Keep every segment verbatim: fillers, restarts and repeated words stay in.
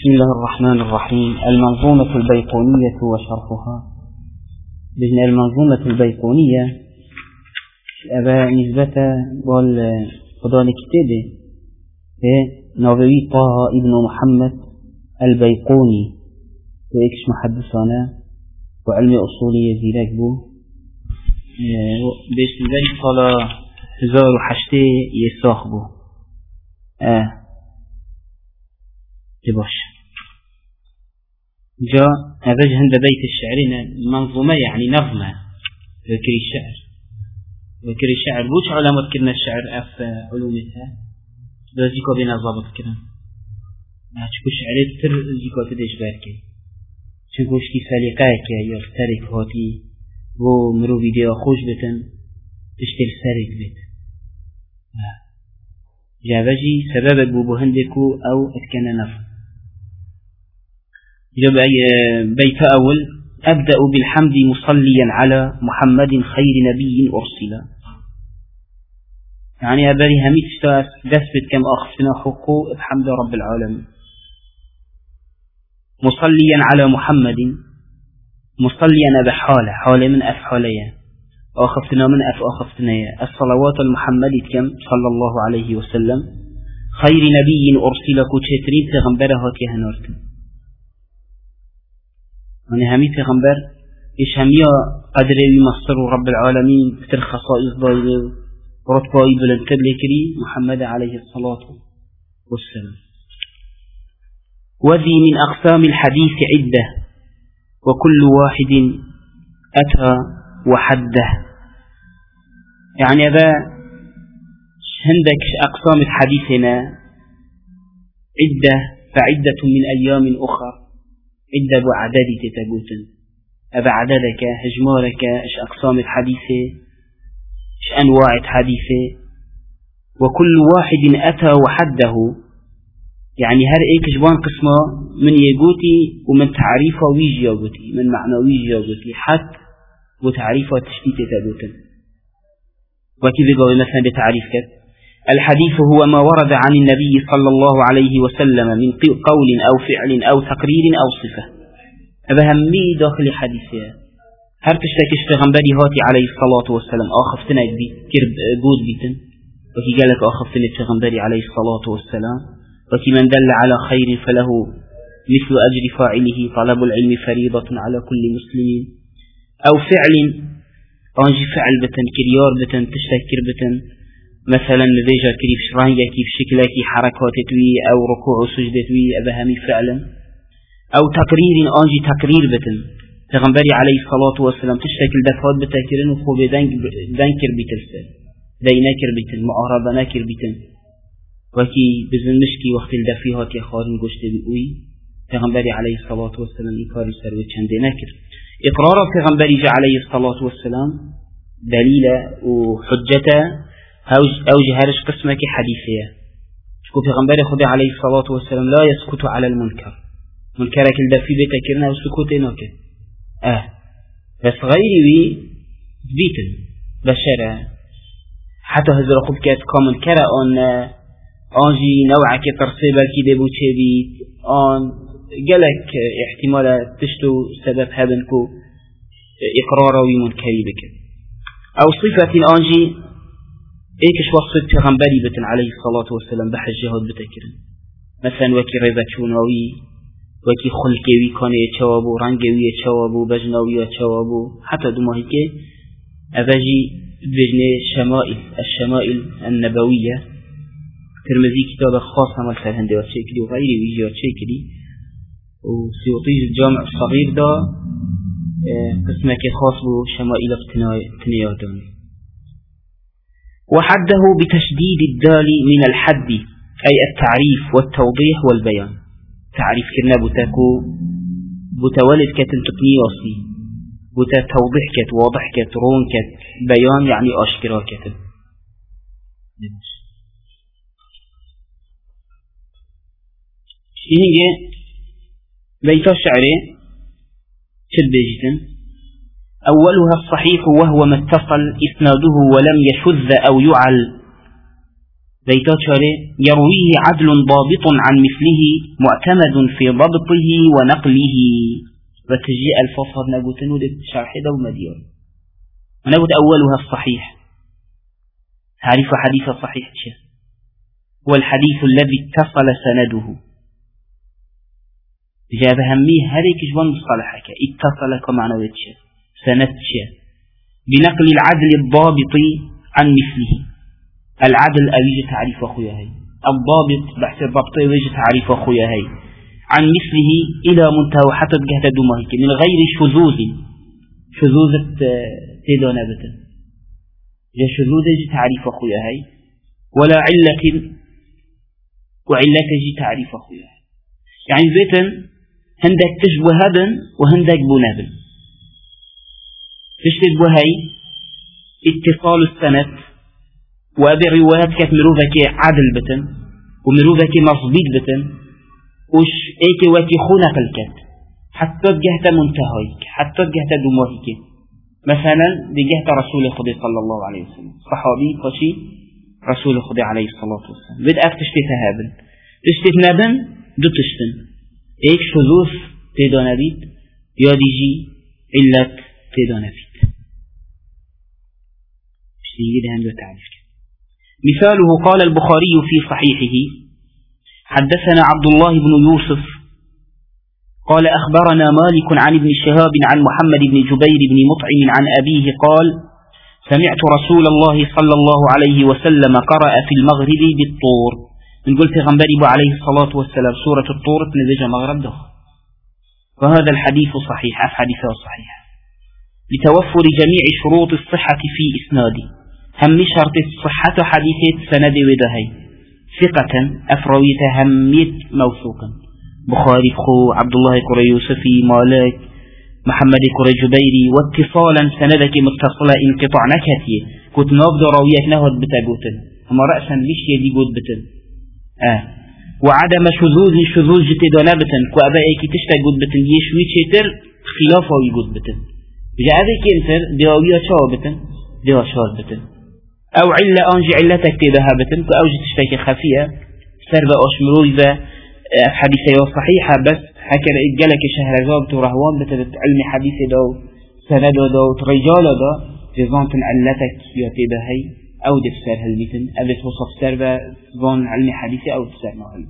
بسم الله الرحمن الرحيم. المنظومة البيقونية وشرحها. بجن المنظومة البيقونية أبا نسبة والقضاء كتابه نووي طه ابن محمد البيقوني وإكش محدثنا وعلم أصولي زيراك بو بيش نزل صلاة هزار وحشتي يساخ بو آه تباش جاء هذا عند بيت الشعر منظومة يعني نظمة ذكر الشعر ذكر الشعر بوش علامات كنا الشعر أف علومتها لازيكو بين ضابط كنا هتشكو شعريت تر زيكو تدش باركي شكوش كي سالقاك يا يخترق هاتي و مرو فيديو خوش بتن تشتر سارق بيت جابجي سببك بوبهندكو أو أتكن نفر جاب بيت أول أبدأ بالحمد مصليا على محمد خير نبي أرسل. يعني أبري هميت اشتاس دسبت كم أخفنا حقوق بحمد رب العالمين. مصليا على محمد مصليا بحالة حالة من أفحالية أخفتنا من أف أخفتنا الصلوات المحمدية كم صلى الله عليه وسلم خير نبي أرسل كتشترين تغنبرها كهنورتن. من همي تغنبر إيش هميا قدري مصر رب العالمين كتر خصائص ضايله ورتبائي بلنتب لكري محمد عليه الصلاة والسلام. وذي من أقسام الحديث عدة وكل واحد أتى وحده. يعني هذا عندك أقسام الحديث هنا عدة فعدة من أيام أخرى عدة وعدد تتقوتن هذا عددك هجمارك إيش أقسام الحديث إيش أنواع الحديث وكل واحد أتى وحده. يعني هر إيك جبان قسمة من يقوتي ومن تعريفه ويجي يقوتي من معنى ويجي يقوتي حتى وتعريفه تشتيت تقوتن. وكذا قوي مثلا بتعريف كذا الحديث هو ما ورد عن النبي صلى الله عليه وسلم من قول أو فعل أو تقرير أو صفة. هذا همي داخل حديثها هر تشتكش في غنبري هاتي عليه الصلاة والسلام آخفتنا كرب جود بيتن وكي قالك آخفتنا في غنبري عليه الصلاة والسلام وكي من دل على خير فله مثل أجر فاعله طلب العلم فريضة على كل مسلم. أو فعل أنجي فعل بتن كريار بتن تشتكر بتن مثلا لديجا كريف شرانجا كيف شكلك حركات توي أو ركوع سجدة توي أبهمي فعلا. أو تقرير أنجي تقرير بتن تغنبري عليه الصلاة والسلام تشتكل دفات بتاكرين وخوب دانكر بتلسل ديناكر بتن معارضة ناكر بتن وكي بزن مشكي وقت الدفيهات يا خارن قشت بقوي تغنبري عليه الصلاة والسلام إكاري سروي ديناكر. إقرار تغنبري عليه الصلاة والسلام دليل وحجته أوجه هرش قسمك حديثية شكو تغنبري خدي عليه الصلاة والسلام لا يسكت على المنكر منكرك الدفي بتكرنا وسكوت نوكه آه بس غيري بي بيتن بشرة حتى هذا رقب كات كامل كرا أن أنجي نوعك ترصيبا كده بوشي بيت أن جالك احتمال تشتو سبب هبنكو إقرار ومنكري بك. أو صفة أنجي إيكش وصفت في غنبري بتن عليه الصلاة والسلام بحجهات بتكرن مثلا وكي ريبة شونوي وكي خلقوي كان يتشوابو رنقوي يتشوابو بجنوي يتشوابو حتى دماهيك أباجي بجنة شمائل الشمائل النبوية ترمزي كتاب خاصة مثلا هندي وشيكلي وغيري ويجي وشيكلي وسيوطيج الجامع الصغير دا قسمك خاص بشمائل اقتنياتون. وحده بتشديد الدال من الحد أي التعريف والتوضيح والبيان. تعريف كرنا بتاكو بتولد كتن تقنياسي بتا توضيح كت واضح كت رون كت بيان يعني أشكرا كتن. شيء بيت الشعر شد بيجتن أولها الصحيح وهو ما اتصل إسناده ولم يشذ أو يعل بيتا شاري يرويه عدل ضابط عن مثله معتمد في ضبطه ونقله. وتجيء الفصل نقول شرح دو مدير ونقول أولها الصحيح. تعرف حديث الصحيح شيء والحديث الذي اتصل سنده جاب هميه هذيك جوان مصطلحك اتصل كمعنى شيء سند شيء بنقل العدل الضابط عن مثله. العدل أويج تعريف أخويا هاي الضابط بحث الضبط أويج تعريف أخويا هاي عن مثله إلى منتهى حتى جهة دمهك من غير شذوذ شذوذ تيدون أبدا جا شذوذ جي تعريف أخويا هاي ولا علة وعلة جي تعريف أخويا هاي. يعني بيتن هندك تشبه هذا وهندك بنابل تشبه هاي اتصال السند وأبي روايات كانت مروفك عدل بتن ومروفك مصبيط بتن وش ايك واتي خونك الكت حتى جهة منتهيك حتى جهة دموهك. مثلا بجهة رسول خدي صلى الله عليه وسلم صحابي قشي رسول خدي عليه الصلاة والسلام بدأت تشتت هابن تشتت نابن دو تشتن ايك شذوذ تيدون بيت يا ديجي علة تيدون بيت اشتيجي ده هندو تعريف. مثاله قال البخاري في صحيحه حدثنا عبد الله بن يوسف قال أخبرنا مالك عن ابن شهاب عن محمد بن جبير بن مطعم عن أبيه قال سمعت رسول الله صلى الله عليه وسلم قرأ في المغرب بالطور. من قلت غنبري عليه الصلاة والسلام سورة الطور تنزج مغرب ده. فهذا الحديث صحيح حديثه صحيح لتوفر جميع شروط الصحة في إسناده. هم شرط الصحة حديثة سند ودهي ثقة أفرويت هميت موثوقا بخاري خو عبد الله كري يوسفي مالك محمد كري جبيري واتصالا سندك متصلة انقطاع نكتي كنت نافذ راوية نهد بتاجوتن أما رأسا ليش يدي جود بتن آه وعدم شذوذ شذوذ جتدانا بتن كأبائك تشتاجود بتن يشوي شتر خلافه يجود بتن جاء ذيك انتر دياوية شاو بتن ديا شاو بتن أو علة أنجي علتك تدها بتن كأوجي تشتكي خفية سرب أشمروي ذا حديثة صحيحة بس حكى رأيت جالك شهرزاد ورهوان بتبت علم حديث دو سند دو رجال دا جزانت علتك يتدهي أو دفسر هالبيتن أبت وصف سرب ظن علم حديثة أو تفسر نهل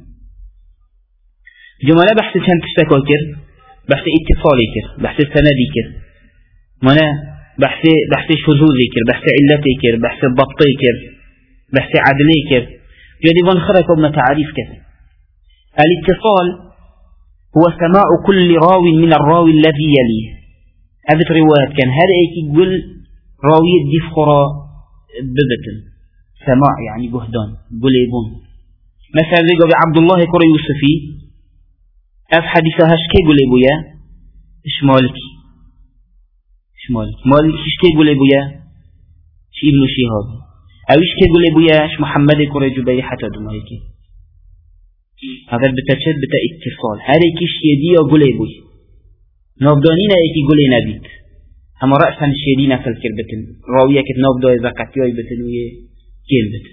جمالة بحث كان تشتكوا كر بحث اتصالي كر بحث سندي كر منا بحث بحث شذوذي كر بحث علتي كر بحث ضبطي كر بحث عدلي كر جدي من خرجوا من تعريف كذا. الاتصال هو سماع كل راوي من الراوي الذي يليه. هذه الروايات كان هذا يقول راوي دي فخرة ببتن سماع يعني جهدان بليبون. مثلا يقول عبد الله كري يوسفي أف حديثها شكي بليبويا إيش مالكي إيش مالك مالك إيش كي بليبويا شيء ابن شهاب أو إيش كي بليبويا إيش محمد كري جبير حتى دمائكي. هذا بتشد بتا اتصال هذا كيش يدي أقول يبوي نبضانين أيكي قول نبيت هم رأسا الشيدين في الكربتن راوية كت نبضا إذا قتياي بتنوية كين بت.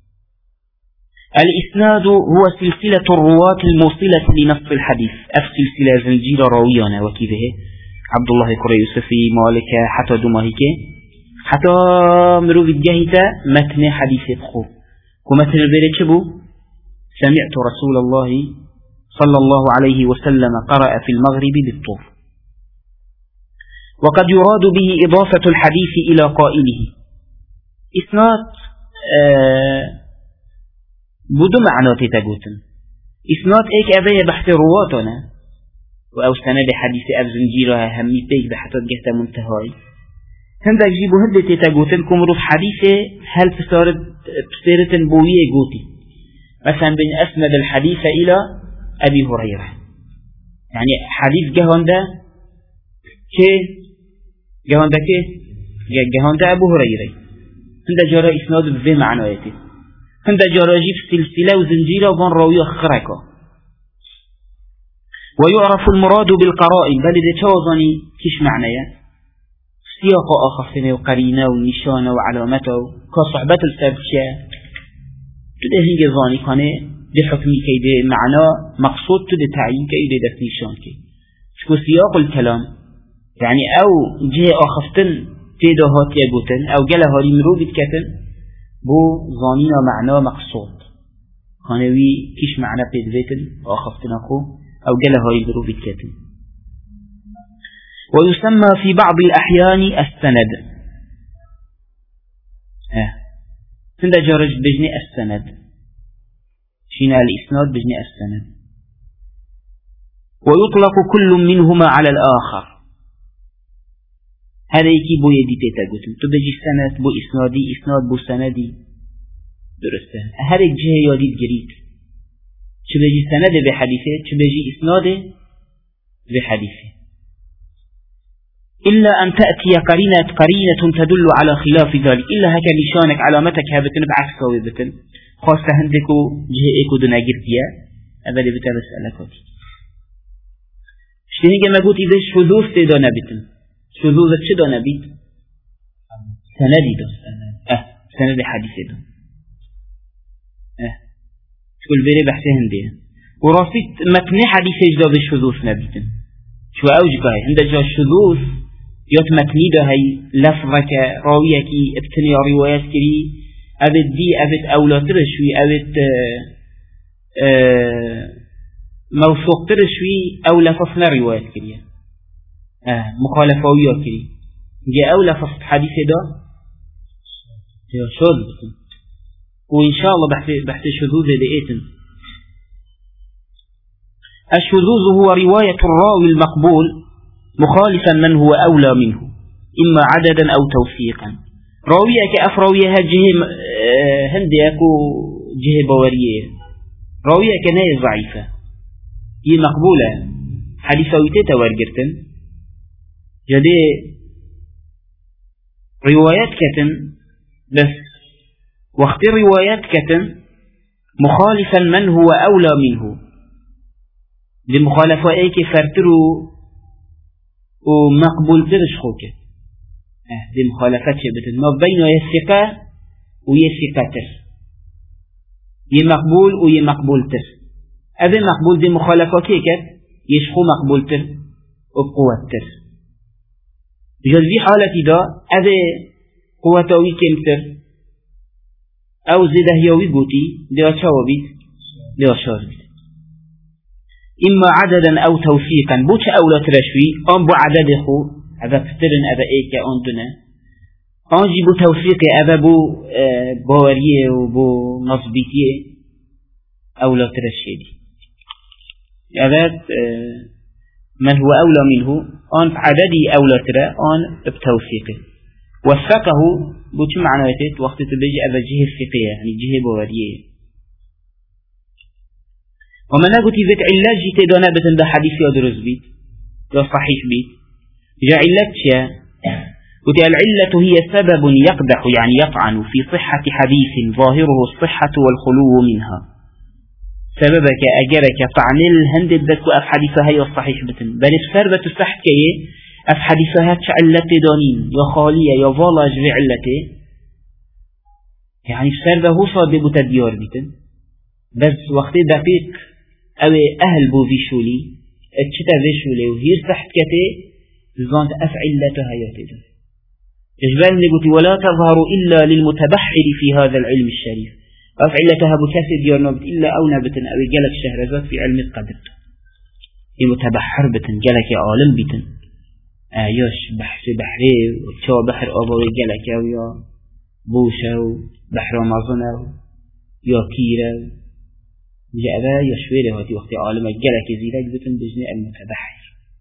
الإسناد هو سلسلة الرواة الموصلة لنص الحديث أف سلسلة زنجير راويانا وكيفه عبد الله كري يوسفي مالك حتى دماهيك حتى مروف الجاهدة متن حديث بخو ومتن البيرت شبو سمعت رسول الله صلى الله عليه وسلم قرأ في المغرب بالطور. وقد يراد به إضافة الحديث إلى قائله. إسناد آه بدو معنى تتجوتن إسناد إيك أبي بحث رواتنا وأو سند حديث أب زنجيرها همي بيك بحث جهة منتهاي هندك جيبو هد تتجوتن كمروف حديثة هل تسارد بسيرة بوية جوتي مثلا بين أسند الحديث إلى أبي هريرة يعني حديث جهان ده كي جهان ده كي جهان ده أبو هريرة هند جرى إسناد بذي معنويته هند جرى جيب سلسلة وزنجيرة وبان راوية خركة. ويعرف المراد بالقرائن بل إذا توضني كيش معناه سياق آخر وقرينة ونشانة وعلامته كصحبة السابشة تده هنگه زانی کنه ده حکمی که ده معنا مقصود تده تعیین که ده دفنیشان که شكو سياق الكلام يعني او جه آخفتن تده هاتيه گوتن او گله هاری مرو بتكتن بو ظانينا معنى مقصود خانوي كيش معنى بيدويتن آخفتن اخو او گله هاری مرو بتكتن. ويسمى في بعض الأحيان السند اه سند جارج بجني السند شين الإسناد بجني السند. ويطلق كل منهما على الآخر هذا يكي بو يدي تتاقوتن تبجي السند بو إسنادي إسناد بو سندي درسته هر جهة يديد قريب شو بجي سند بحديثه شو بجي إسناده بحديثه إلا أن تأتي قرينة قرينة تدل على خلاف ذلك إلا هكا نشانك علامتك هابتن بعكسه ويبتن خاصة هندكو جهة إيكو دنا قربية أبدا بتا مسألة شتيني كما قلت إذا شذوذ تيدا نبيتن شذوذ تشدا نبيت سندي دا أه سند حديث دا أه شكل بيري بحثي هندية وراسيت متن حديث دا بالشذوذ نبيتن شو أوجه هاي عند جا الشذوذ يوت متني دا هاي لفظك راويك ابتني روايات كري أبد دي أبد أولا ترشوي أبد أه أه موثوق ترشوي أو لفظنا روايات كريه آه مخالفة ويا كريه جاء أو لفظ حديث ده يا شذ وإن شاء الله بحث بحث شذوذ لقيتن. الشذوذ هو رواية الراوي المقبول مخالفا من هو أولى منه إما عددا أو توثيقا. راوية كأفراوية جهة هنديكو جهة بورية راوية كناية ضعيفة هي مقبولة حديثة ويتتا ورقرتن جدي روايات كتن بس وقت روايات كتن مخالفا من هو أولى منه لمخالفة ايك فرترو ومقبول ترش خوك اه دي مخالفات شبتن ما بين يثقة ويثقة تر يمقبول ويمقبول تر هذا مقبول دي مخالفة كيكت يشخو مقبول تر وبقوة تر بجد في حالة دا هذا قوة ويكم تر او زده يوي قوتي دي اشاو بيت دي اشاو بيت إما عددا أو توثيقا بوش أولا ترشوي أم بو عدد خو هذا فترن أبا إيكا أندنا أنجي بو توثيقي أبا بو بواريه وبو نصبيتيه أولا ترشيدي هذا من هو أولى منه أن عددي أولى ترى أن بتوثيقه وثقه بوش معناته وقت تبجي أبا جهة الثقية يعني جهة بواريه وما نقول إذا علاج تدانا بتن ده حديث يا درس بيت يا صحيح بيت جاء علتها قلت العلة هي سبب يقدح يعني يطعن في صحة حديث ظاهره الصحة والخلو منها سببك أجرك طعن الهند بك أف حديثها يا صحيح بتن بل السربة تسحت كي أف حديثها علة دانين يا خالية يا فالا جري علته يعني السربة هو صادق تديار بتن بس وقت دقيق أو أهل بو فيشولي اتشتا فيشولي وهير تحت كتي زانت أفعلتها يتدى إجبال نقول ولا تظهر إلا للمتبحر في هذا العلم الشريف أفعلتها بكثير ديار نبت إلا أو نبت أو جلك شهرزات في علم القدر المتبحر بتن جلك عالم بتن آياش بحث بحري وشو بحر أبوي جلك أو يا بوشة بحر رمضان يا كيرة جاء ذا يشوي له في وقت عالم الجلك زيلك بتن بجناء المتبحر.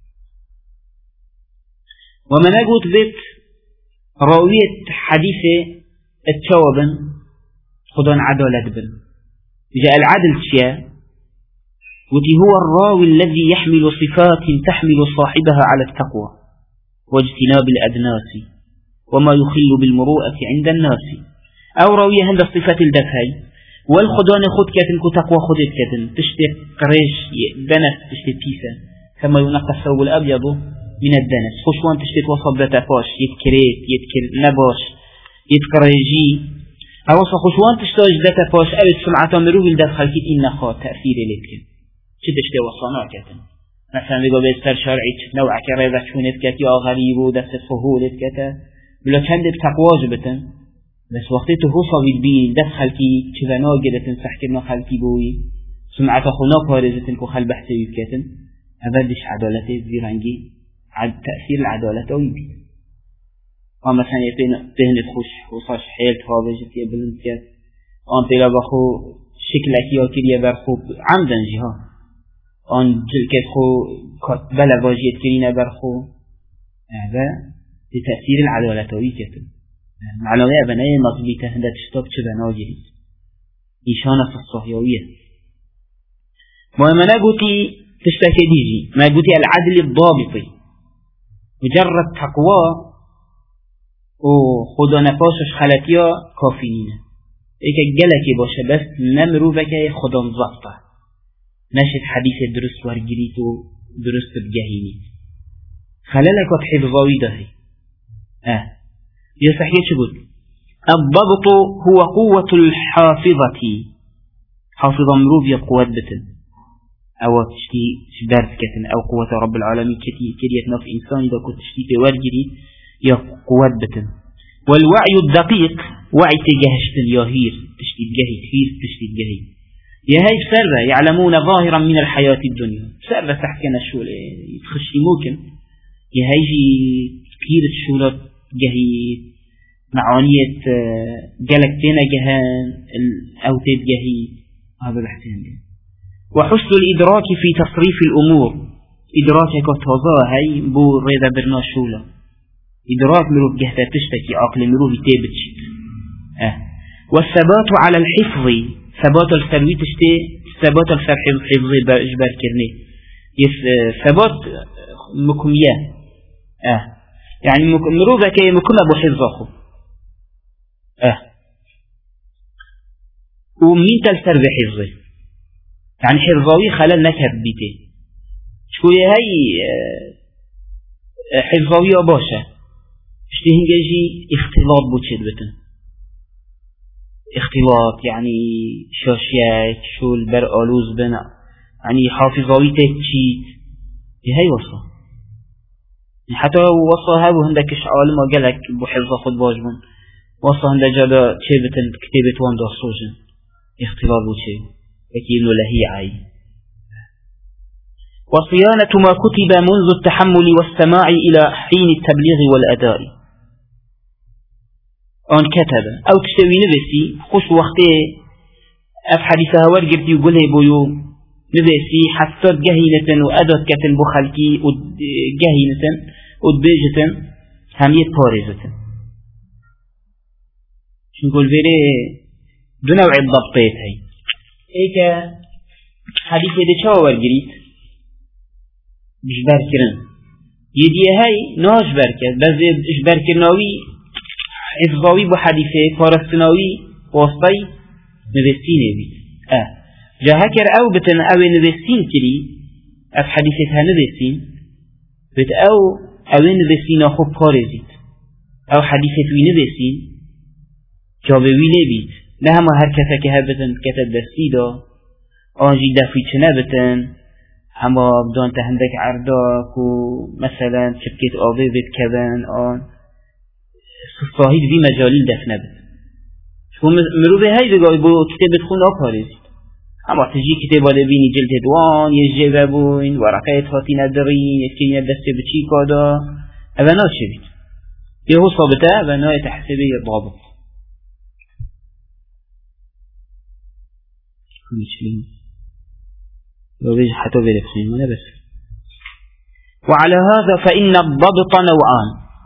وما نقول ذات راوية حديث التوابن خدان عدالة بن جاء العدل شيء وتي هو الراوي الذي يحمل صفات تحمل صاحبها على التقوى واجتناب الأدناس وما يخل بالمروءة عند الناس أو راوية هند الصفات الدفاي والخدان خد كتن كتقوى خدت كتن تشتي قريش دنس تشتي بيسا كما ينقى الثوب الأبيض من الدنس خشوان تشتي وصب لتفاش يتكريت يتكر نباش يتقريجي هواسا خوشوان تشتاج دتا پاش اوید سمعتا مروف الدف خلقیت این نخواه تأثیر لیتکن چه دشته وصانا کتن مثلا بگو بستر شرعی چه نوع که ریضت شونت کت یا غریب و دست فهولت کتا بلا چند بتقواج بتن بس وقتی تو هو صوید بین دف خلقی چه بنا گلتن سحکرنا خلقی بوی سمعتا خونا پارزتن که خل بحثی کتن أبدش عدالته زيرانجي عد تأثير العدالة ويبي أو مثلا يبين بهن تخش وصاش حيل تهابجت يبلن كات أن بلا بخو شكلك ياكل يبرخو عمدا جها أن جلكت خو بلا باجيت كرينا برخو هذا لتأثير العدالة ويكتن معلومة بناء مظبيته هذا تشتاق شبنا جريد إيشانة في الصهيوية مهمنا قلتي تشتكي ديجي ما قلتي العدل الضابطي مجرد تقوى وخدا نفاسش خلطيا كافيين ايكا جلكي باشه بس نمرو بكي خدا مضبطه نشد حديث درست ورگريت و درست بجهينيت خلالك وتحفظاوي دهي اه يستحيي شو قلت الضبط هو قوة الحافظة حافظة مروف يقوات بتن أو تشتي شبرت كتن أو قوة رب العالمين كتي كريت نف إنسان إذا كنت تشتي بورجري يا قوات بتن والوعي الدقيق وعي تجهشتن ياهير تشتي تجهي كثير تشتي تجهي يا هاي سرة يعلمون ظاهرا من الحياة الدنيا سرة تحكينا الشغل يتخشي ممكن يا هاي كثير الشغلات جهي معانية جلكتنا جهان أو تجهي هذا بحثين وحسن الإدراك في تصريف الأمور إدراكك وتوضع هاي بو ريضا برنا شولا إدراك مروف جهتا تشتكي عقل مروف تابتش أه. والثبات على الحفظ ثبات السروي تشتي ثبات الحفظ بإجبار كرني ثبات مكمية أه. يعني مروفة كي مكم أبو حفظه أه. ومين تلسر بحفظه يعني حفظاوي خلال نكب بيته شوية هاي حفظاوية باشا اشتهن جاجي اختلاط بوشد بتن اختلاط يعني شاشيات شو البر آلوز بنا يعني حافظاوي تتشيت هاي وصا حتى وصا هاو هندك عالم وقالك بحفظا خد باجبن وصا هندك جادا چه بتن كتابت وان دا صوجن اختلاط بوشد لكن لهي عي وصيانة ما كتب منذ التحمل والسماع إلى حين التبليغ والأداء أن كتب أو تشتوي نفسي خش وقته أف حديثها ورقرتي وقلها بيو نفسي حتى جهينة وأدت كتن بخلقي جهينة ودبيجة همية بارزة شو نقول فيري دو نوع الضبطات هاي ایکه حدیث ده چه ورگرید بشبر کرن یدیه های ناش برکرد بس بشبر کرناوی حفظاوی با حدیثه پارستناوی واسطی نوستینه بید اه جا هکر او بتن او نوستین کری اف حدیثه ها نوستین بت او او نوستین خوب پارزید او حدیثه توی نوستین جابوی نبید نه همه هر کسی که هبتن کتب دستی دا آنجی دفعی چه نبتن همه بدان تهندک عرداک و مثلا شبکت آبه بید کبن آن صاحب زی مجالی دف نبت چون مروبه های بگای با کتاب خون آپارزید اما تجی کتاب آده بینی جلد دوان یه جبه بوین ورقه هاتی ندارین یکی دست بچی کادا اونا شبید یه هو صابته اونا تحسبه ضابط مسلم لو بيجي حتى بيرفسين ولا بس وعلى هذا فإن الضبط نوعان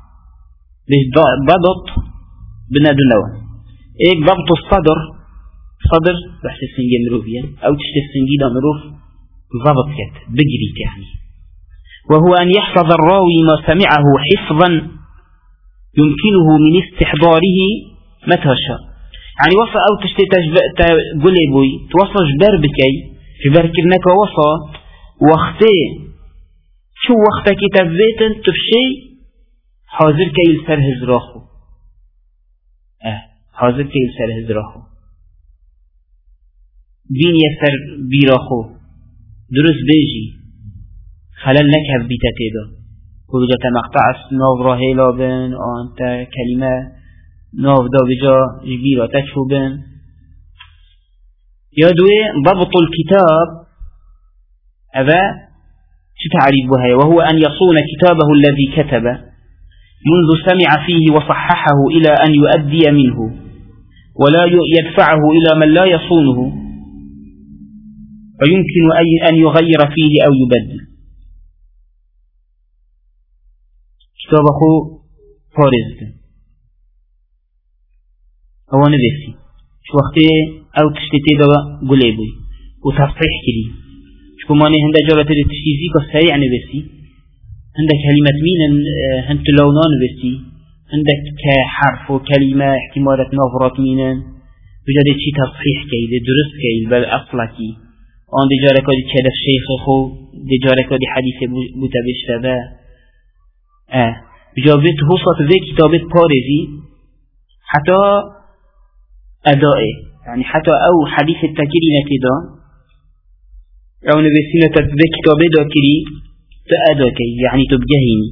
بالضبط بنادلون إيه ضبط الصدر صدر بحث السنجي مروفيا أو تشتي السنجي دا مروف ضبط كت بجريت يعني وهو أن يحفظ الراوي ما سمعه حفظا يمكنه من استحضاره متى شاء يعني وصى أو تشتي تقول بوي توصى جبر بكي جبر كرنك وصى وقتي شو وقتك تبيتن تفشي حاضر كي يلسر هزراخو اه حاضر كيل سر هزراخو بين يسر بيراخو درس بيجي خلال نكهف بيتاتيدا وبجا تمقطع ناف راهي لابن وانت كلمة ناف دا بجا جبيرا تشفو بن يدوي ضبط الكتاب هذا شو تعريف بها وهو أن يصون كتابه الذي كتب منذ سمع فيه وصححه إلى أن يؤدي منه ولا يدفعه إلى من لا يصونه ويمكن أن يغير فيه أو يبدل كتابه فارزة هو نبسي شو وقته أو تشتتي دوا قليبي وتصحيح كلي شو ماني هندا جرات التشيزي كسريع نبسي عندك كلمة مين هنت لونان نبسي عندك كحرف وكلمة احتمالات نظرات مينا بجد شي تصحيح كي درس كي بل أصلكي وان دي جارك ودي كده الشيخ خو دي جارك ودي حديث بوتابش تبا اه بجابت هوصة ذي كتابت بارزي حتى أدائه يعني حتى أو حديث التكري نتدا أو نبسينا تذي كتابه داكري تأداك يعني تبجهيني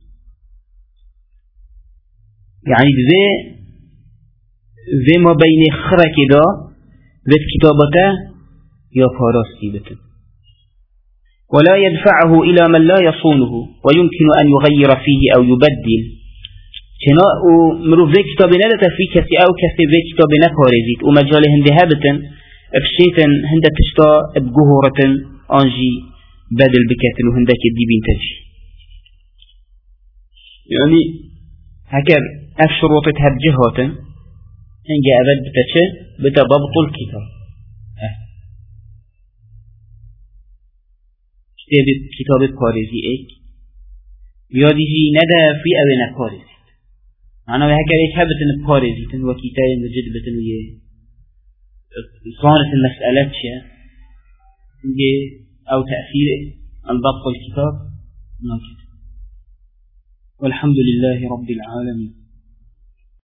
يعني ذي ذي ما بين خرك دا ذي كتابته يا فارستي بتن ولا يدفعه إلى من لا يصونه ويمكن أن يغير فيه أو يبدل كنا ومروف ذي كتاب ندت في كسي أو كسي ذي كتاب نفارزيت ومجال هندها بتن بشيتن هند تشتا بجهورة أنجي بدل بكتن وهندك الديبين تجي يعني هكذا أفشروطت هبجهات هنجا أبد بتشي بتضبط الكتاب كتاب بارزي إيك ياديجي ندى في أبنى بارزي أنا بهكذا يتحبتن بارزي تن وكتاب مجد بتن ويه صارت المسألة شيء أو تأثير الضبط الكتاب ناكد والحمد لله رب العالمين.